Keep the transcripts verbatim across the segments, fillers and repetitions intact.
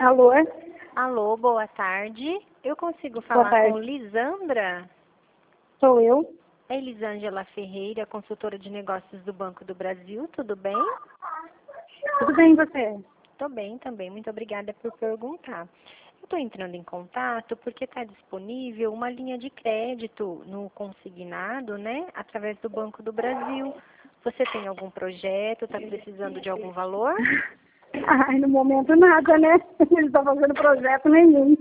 Alô? Alô, boa tarde. Eu consigo Boa falar tarde. com Lisandra? Sou eu. É Elisângela Ferreira, consultora de negócios do Banco do Brasil. Tudo bem? Tudo bem, e você? Tô bem também. Muito obrigada por perguntar. Eu estou entrando em contato porque está disponível uma linha de crédito no consignado, né? Através do Banco do Brasil. Você tem algum projeto? Está precisando de algum valor? Ai, no momento nada, né? Eles não estão fazendo projeto nenhum.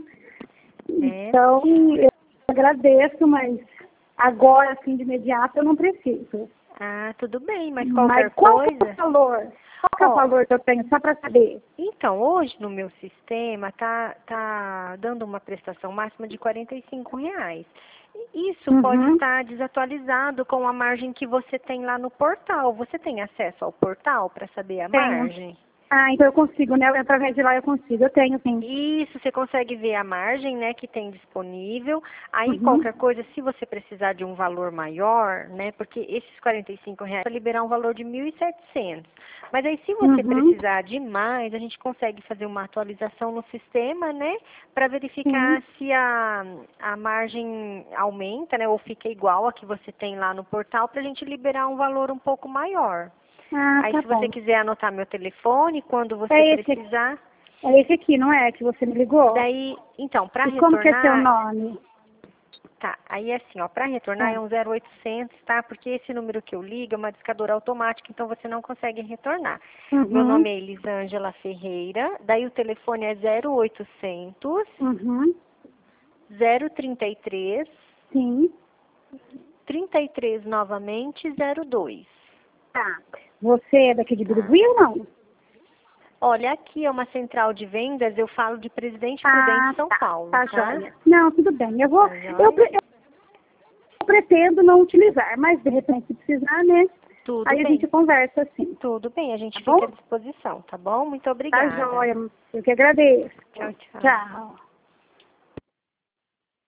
É. Então, eu agradeço, mas agora, assim, de imediato, eu não preciso. Ah, tudo bem, mas Mas qualquer qual que é coisa... o valor? Qual que é o Ó, valor que eu tenho, só para saber? então, hoje no meu sistema tá, tá dando uma prestação máxima de quarenta e cinco reais. Isso pode Uhum. estar desatualizado com a margem que você tem lá no portal. Você tem acesso ao portal para saber a Tenho. margem? Ah, então eu consigo, né? Através de lá eu consigo. Eu tenho, sim. Isso, você consegue ver a margem, né, que tem disponível. Aí, Uhum. qualquer coisa, se você precisar de um valor maior, né, porque esses quarenta e cinco reais vai liberar um valor de mil e setecentos. Mas aí, se você Uhum. precisar de mais, a gente consegue fazer uma atualização no sistema, né, para verificar Sim. se a, a margem aumenta, né, ou fica igual a que você tem lá no portal, para a gente liberar um valor um pouco maior. Ah, Aí, tá se você bom. quiser anotar meu telefone, quando você É esse aqui. precisar... É esse aqui, não é? Que você me ligou? Daí, então, para E como que é seu retornar, nome? tá, aí é assim, ó, para retornar Ah, é um zero oitocentos, tá? Porque esse número que eu ligo é uma discadora automática, então você não consegue retornar. Meu uhum, nome é Elisângela Ferreira, daí o telefone é zero oitocentos, uhum, zero trinta e três, sim. trinta e três novamente, zero dois. Tá. Você é daqui de Tá. Birigui ou não? Olha, aqui é uma central de vendas, eu falo de Presidente Prudente, Ah, São tá. Paulo, Tá tá? joia. Não, tudo bem. Eu vou. Tá Eu, joia? pre- eu pretendo não utilizar, mas de repente se precisar, né? Tudo Aí a gente bem, conversa assim. tudo bem, a Tá gente fica à bom? disposição, tá bom? Muito Tá obrigada. joia. Eu que agradeço. Tchau, tchau. Tchau.